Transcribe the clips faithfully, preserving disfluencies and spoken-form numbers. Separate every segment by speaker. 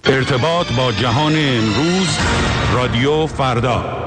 Speaker 1: ارتباط با جهان امروز، رادیو فردا.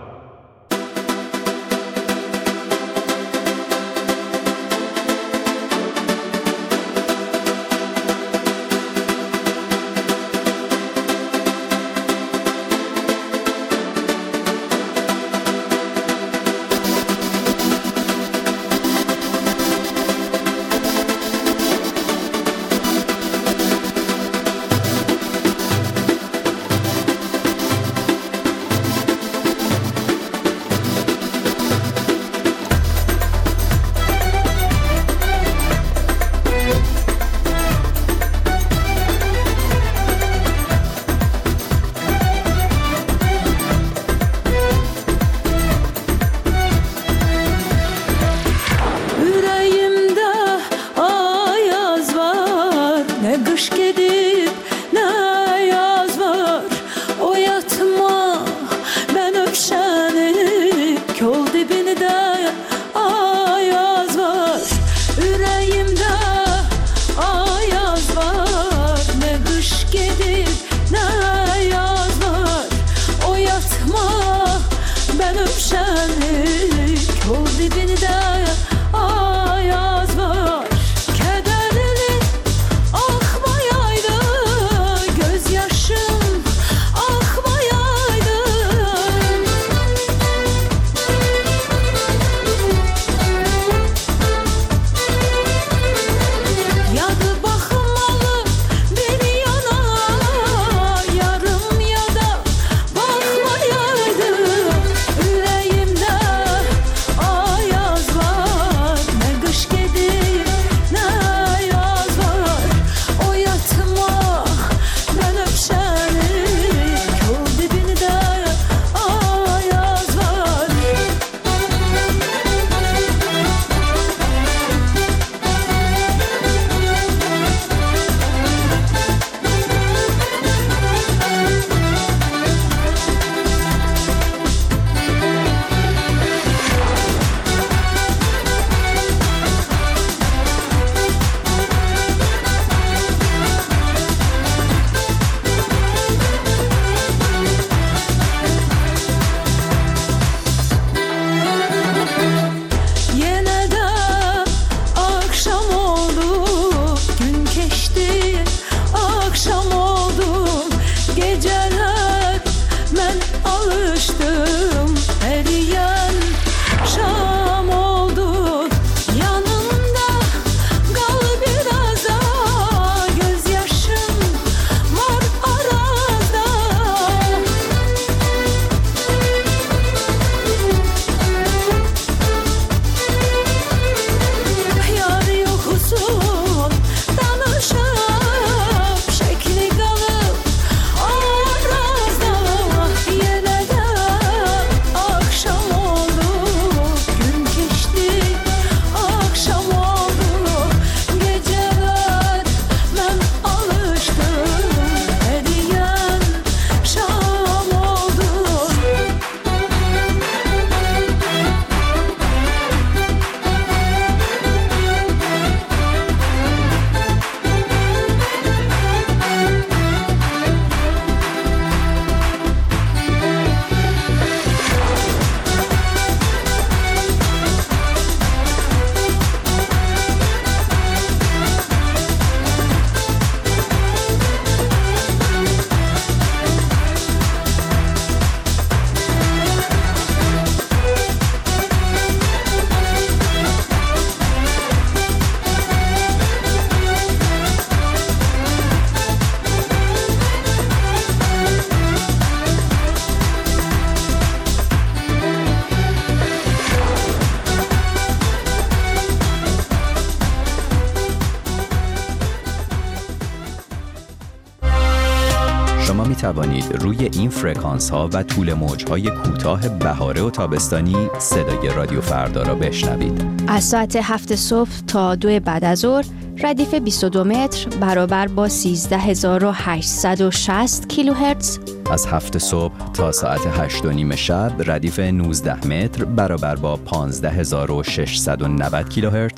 Speaker 2: شما می توانید روی این فرکانس ها و طول موج های کوتاه بهاره و تابستانی صدای رادیو فردا را بشنوید.
Speaker 3: از ساعت هفت صبح تا دو بعد از ظهر ردیف بیست و دو متر برابر با سیزده هزار و هشتصد و شصت کیلوهرتز.
Speaker 2: از هفت صبح تا ساعت هشت و نیم شب ردیف نوزده متر برابر با پانزده هزار و ششصد و نود کیلوهرتز.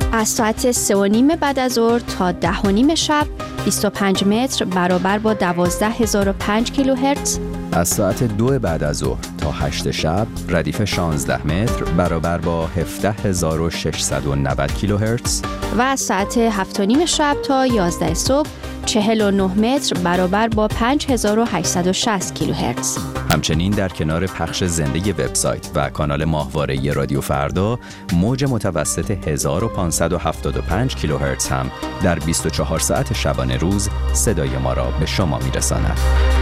Speaker 3: از ساعت سه و نیم بعد از ظهر تا ده و نیم شب بیست و پنج متر برابر با دوازده هزار و پنج کیلوهرتز.
Speaker 2: از ساعت دو بعد از ظهر تا هشت شب ردیف شانزده متر برابر با هفده هزار و ششصد و نود کیلوهرتز
Speaker 3: و از ساعت هفت و نیم شب تا یازده صبح چهل و نه متر برابر با پنج هزار و هشتصد و شصت کیلوهرتز.
Speaker 2: همچنین در کنار پخش زنده وبسایت و کانال ماهواره رادیو فردا، موج متوسط هزار و پانصد و هفتاد و پنج کیلوهرتز هم در بیست و چهار ساعت شبانه روز صدای ما را به شما میرساند.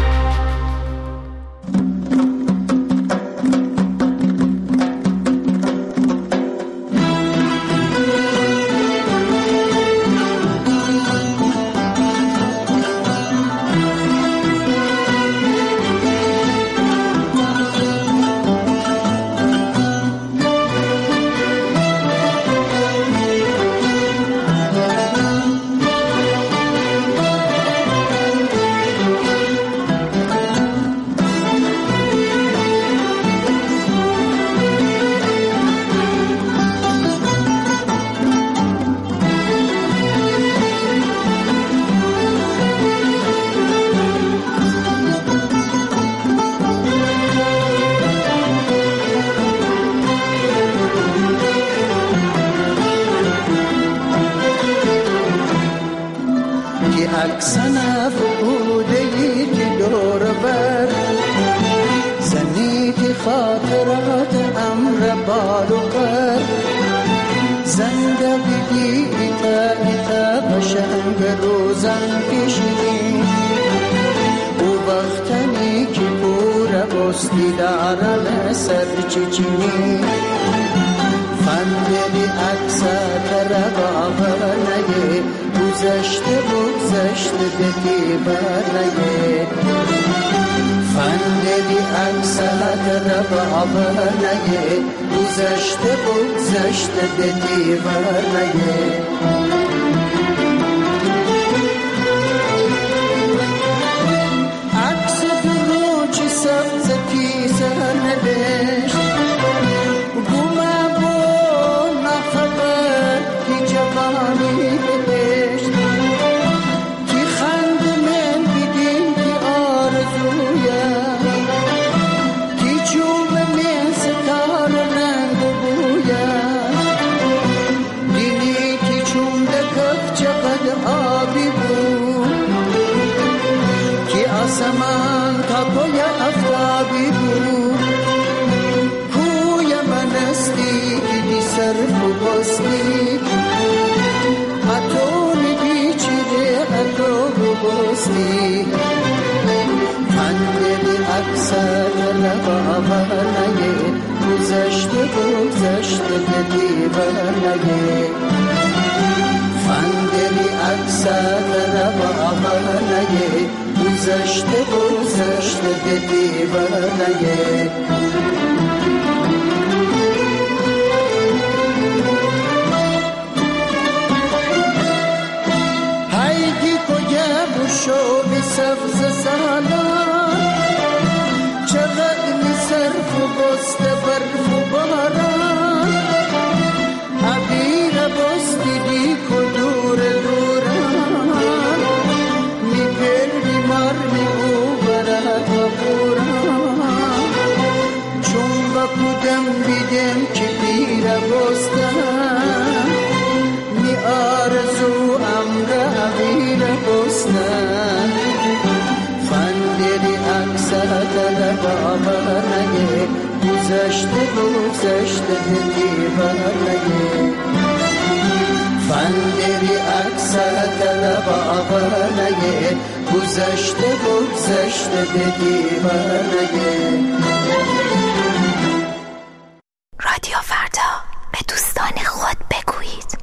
Speaker 4: عکسن افقوده ای که دور بر زنید خاطرات امر بال و پر زنده بیدی ایتا ایتا قشنگ روزن کشیدی او وقتنی که پور بستی دارن سر چچینی فندی عکسات ربا نگه گذشته بگذشته دکی برنگه فندی عکسات ربا نگه گذشته بگذشته دکی برنگه عکس درو چی سبز کیسه نبشت گومه با نخبر کی جوانی بهشت کی خند من بیدین کی آرزویم کی چوب من ستار رنگ و بویم دینی کی چوم دکف چقدر آبی بود کی آسمان تا پای افتابی بود کوی من استی که دی صرف و بستی اتونی بیچیده اتو و بستی فندی اکسر لبا نگه گذشته گذشته دی برنگه فندی اکسر لبا نگه گذشته گذشته دی برنگه هایدی کجا بشو بی سبز سالان چقدر می صرف و بست برف و باران عبیر بستی دی کدور دوران می پر بیمار می او برات و پوران چون با کدم بیدم که پیر بستن می آرزو امر عبیر بستن فندی اکسات لبا نگه گذشته گذشته دی برنگه فندی اکسات لبا نگه گذشته گذشته دی برنگه
Speaker 3: رادیو فردا به دوستان خود بگویید.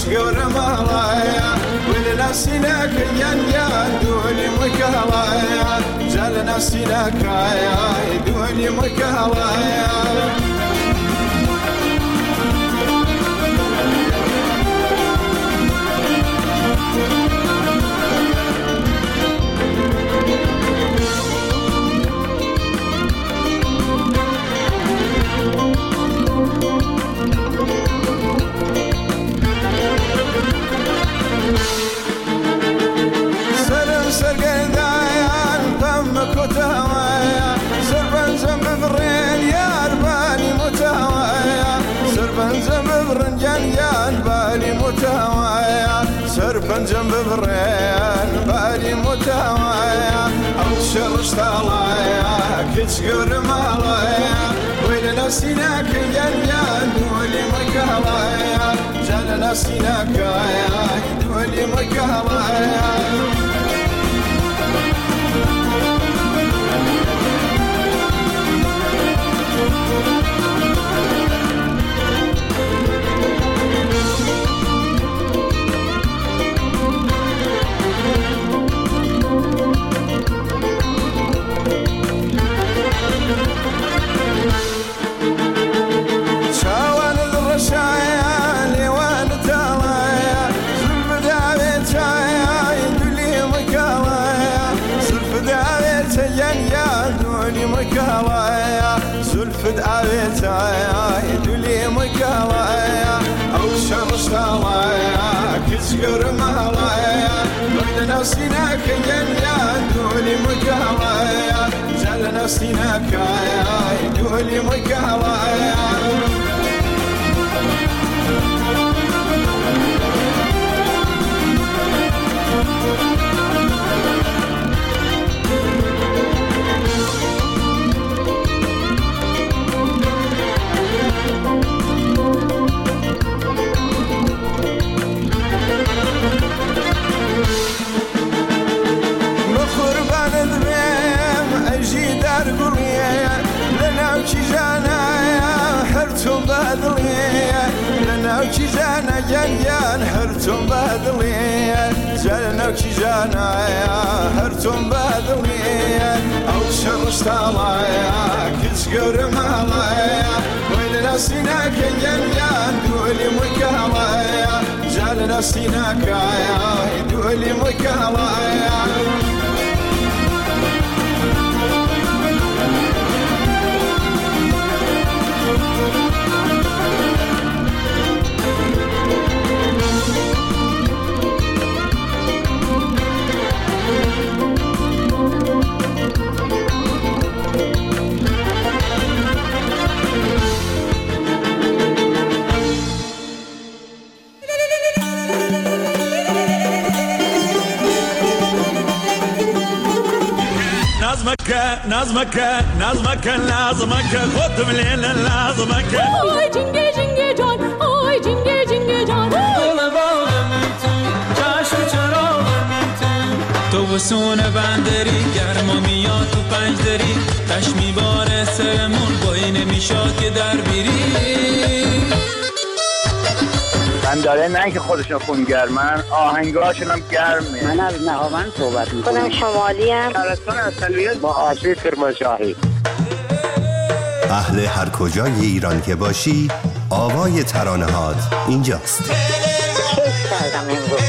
Speaker 4: كسقور مالايا ولنا سيناك ين يا دولي مكالايا جالنا سيناك يا دولي مكالايا سربن جنب برين بالي متوايا أو شرش طالايا كتشقر مالايا ويلنا سيناك ينيان دولي مكالايا جالنا سيناك يا دولي مكالايا زلفد عبيتايا يدولي مكالايا أو شرش طالايا كسقر مالايا ويلنا سيناك ينيا دولي مكالايا جالنا سيناك يا دولي مكالايا جانا جنيان هرتم بدلية جالنا جانا يا هرتم بدلية أو شرش طالايا كسقر مالايا ويلنا سيناك جنيان دولي مكالايا جالنا سيناك يا دولي مكالايا
Speaker 5: نظمك نظمك نظمك لازمك خد من لازمك
Speaker 6: اوی جنگه جنگه جان اوی جنگه جنگه جان
Speaker 7: دل باغم تو چشم چراغم تو تو بسون بندری گرما میاد تو پنج دری تش میباره سرمون بایی نمیشاد که در بیری
Speaker 8: بنداره نه که خودشون خونگرمن آهنگاشون هم گرمه.
Speaker 9: من از نهاوند صحبت میکنم.
Speaker 10: خودم شمالی ام.
Speaker 8: شهرستان اصلیت با آشی کرمانشاهی.
Speaker 11: اهل هر کجای ایران که باشی آوای ترانه‌هات اینجاست.
Speaker 10: کیف کردم امروز.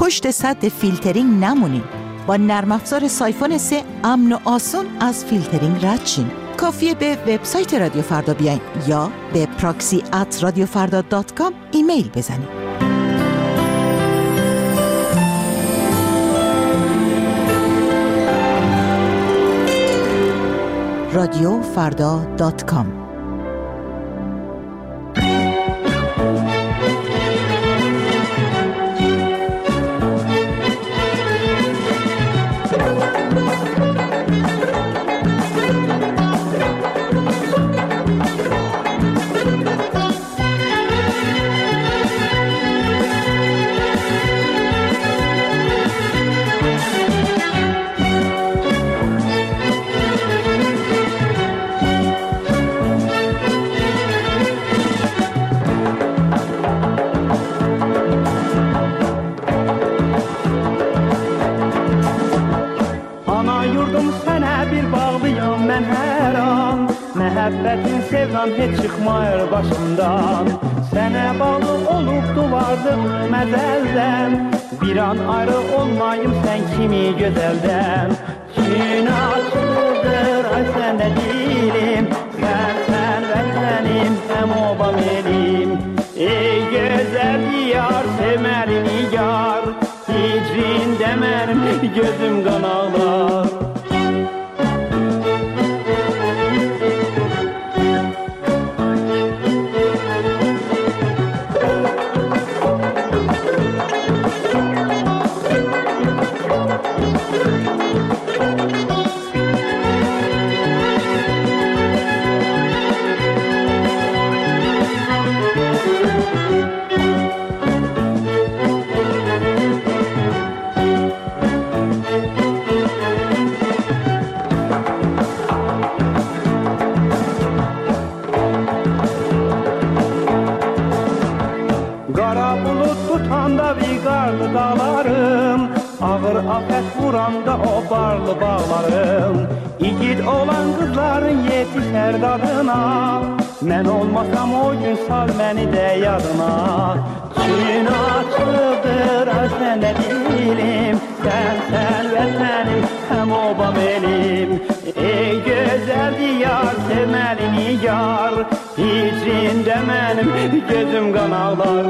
Speaker 12: پشت سد فیلترینگ نمونین. با نرم افزار سایفون سه امن و آسون از فیلترینگ رد شین. کافیه به وبسایت رادیو فردا بیاین یا به پراکسی ات رادیو فردا دات کام ایمیل بزنین. رادیو فردا دات کام.
Speaker 13: Məhəbbətin sevdan heç çıxmayır başımdan. Sənə bağlı olubdu vardım məzəldən. Bir an ayrı olmayım sən kimi gözəldən. Gün açıldır ay səndə dilim. Sən sən vətənim həm obam elim. Ey gözəl diyar sevməli nigar. Hicrində mənim gözüm qan ağlar. Dağlarım, ağır afət vuranda o barlı bağlarım. İgid olan qızların yetişər dadına. Mən olmasam o gün sal məni də yadına. Gün açıldır ay səndə dilim. Sən sən vətənim həm obam elim. Ey gözəl diyar sevməli nigar. Hicrində mənim gözüm qan ağlar.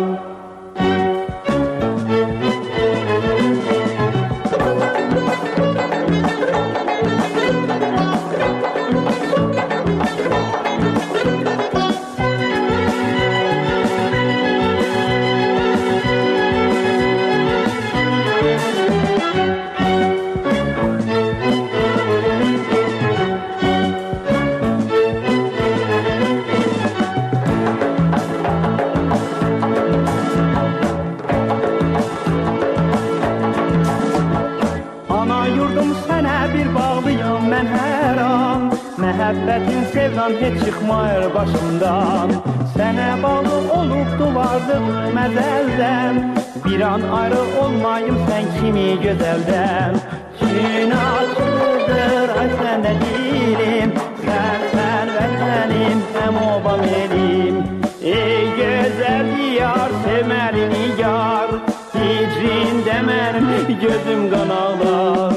Speaker 13: Məhəbbətin sevdan heç çıxmayır başımdan. Sənə bağlı olubdu vardım məzəldən. Bir an ayrı olmayım sən kimi gözəldən. Gün açıldır ay səndə dilim. Sən sən vətənim həm obam elim. Ey gözəl diyar sevməli nigar. Hicrində mənim gözüm qan ağlar.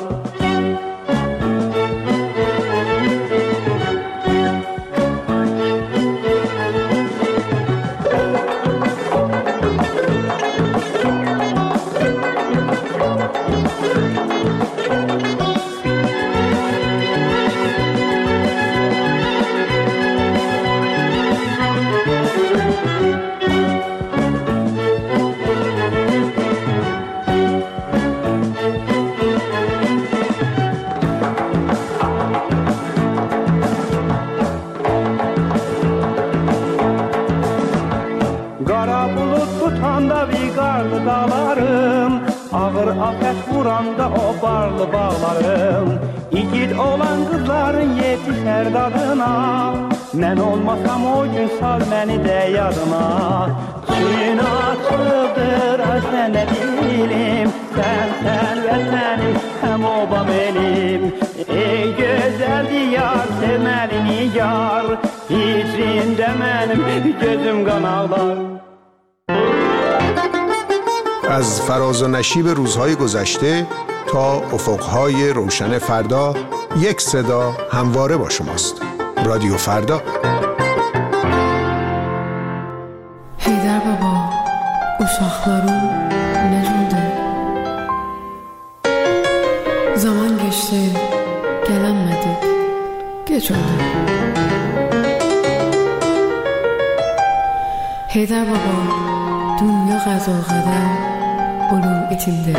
Speaker 13: Ağır afət vuranda o barlı bağlarım. İgid olan qızların yetişər dadına. Mən olmasam o gün sal məni də yadına. Gün açıldır ay səndə dilim. Sən sən vətənim həm obam elim. Ey gözəl diyar sevməli nigar. Hicrində mənim gözüm qan ağlar.
Speaker 14: از فراز و نشیب روزهای گذشته تا افقهای روشن فردا، یک صدا همواره با شماست. رادیو فردا.
Speaker 15: Heydər baba, uşaqlarım necədir? Zaman geçti, gələnmədik, gec oldu. Heydər baba, dünya qəzal qədəm, ölüm itimdir.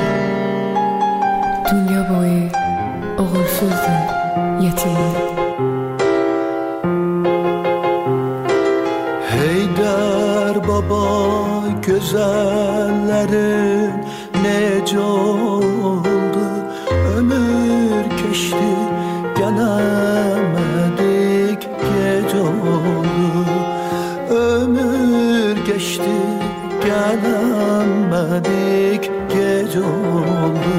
Speaker 15: Dünya boyu oğulsuzdur, yetimdir.
Speaker 4: Heydər baba, gözəllərin necə oldu? Ömür keçdi, gələmədik, gec oldu. Ömür geçti, gelemedik, gece oldu.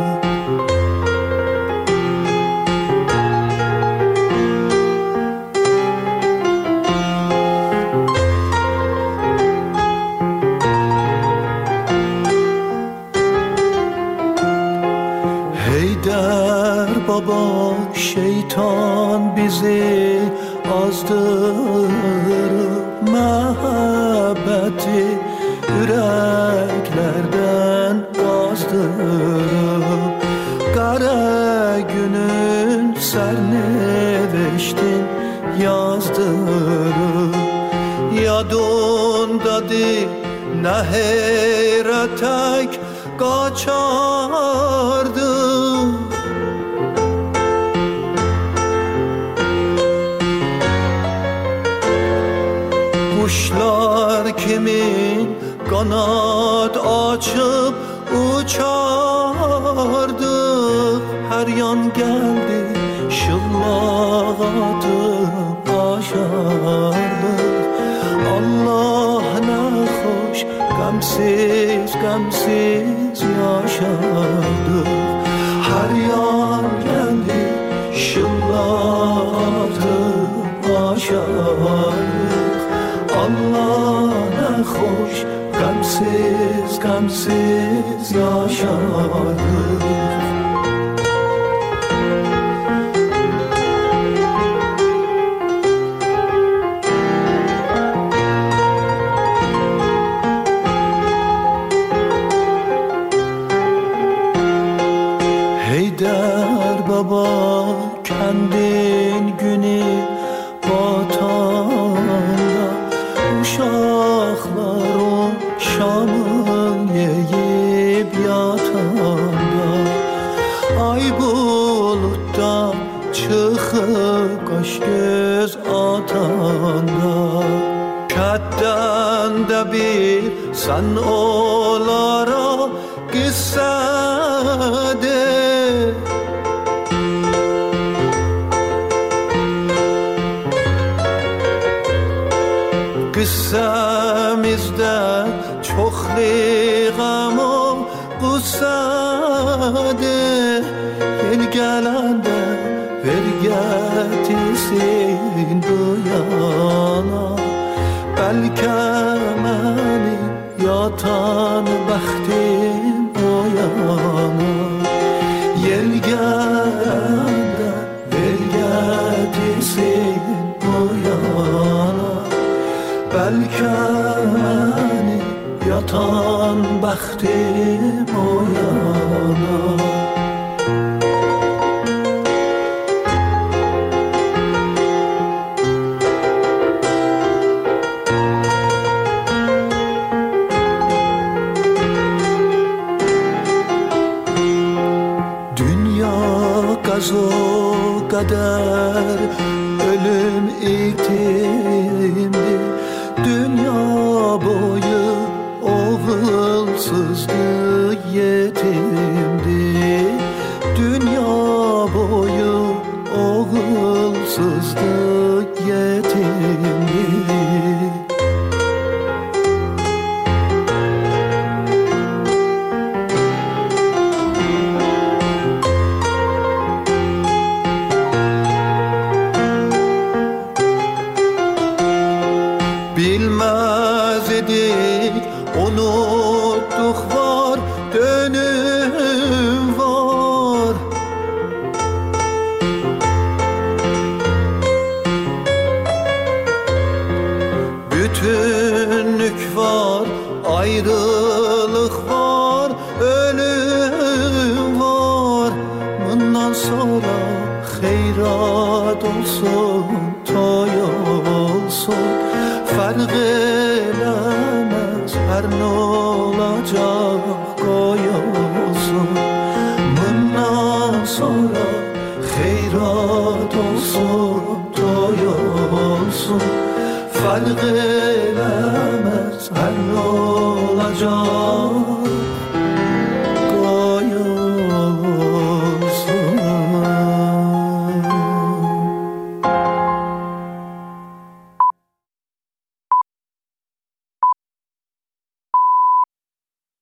Speaker 4: Heydər baba, şeytan bizi azdırır. Məhəbbəti ürəklərdən qazdırıb. Qara günün sərneviştin yazdırıb. Yadındadır nə heyrətək qaçardı. Kuşlar kimin kanat açıp uçardı. Her yan geldi şıllak atıp aşardı. Allah ne hoş gamsiz gamsiz yaşardı. Her yan geldi şıllak atıp aşardı. Allah ne hoş, gamsiz, gamsiz yaşadık. Heydər baba, kendin günü batanda uşaqlarım şamın yeyib yatanda. Ay bulutda çıxıb qaş göz atanda. Kətdən də bir sən onlara qissədir. Qıssamizdə çoxluq ama qussadır. Yel gələndə ver gətirsin bu yana. Bəlkə mənim yatan bəxtim o yana. Yel gələndə ver gətirsin bu yana. Belki məni yatan bəxtim o yana. Dünya qazo qədər ölüm itimdi. Dünya boyu oğulsuzdu, yetimdi. Dünya boyu oğulsuzdu, yetimdi. Bilmez idik, unuttuk var. ayrılık var, ölüm var. Bundan sonra xeyrat olsun, toy olsun. Fark eləməz, hər nə olacaq qoy olsun. Bundan sonra xeyrat olsun, toy olsun. Fark eləməz, hər nə olacaq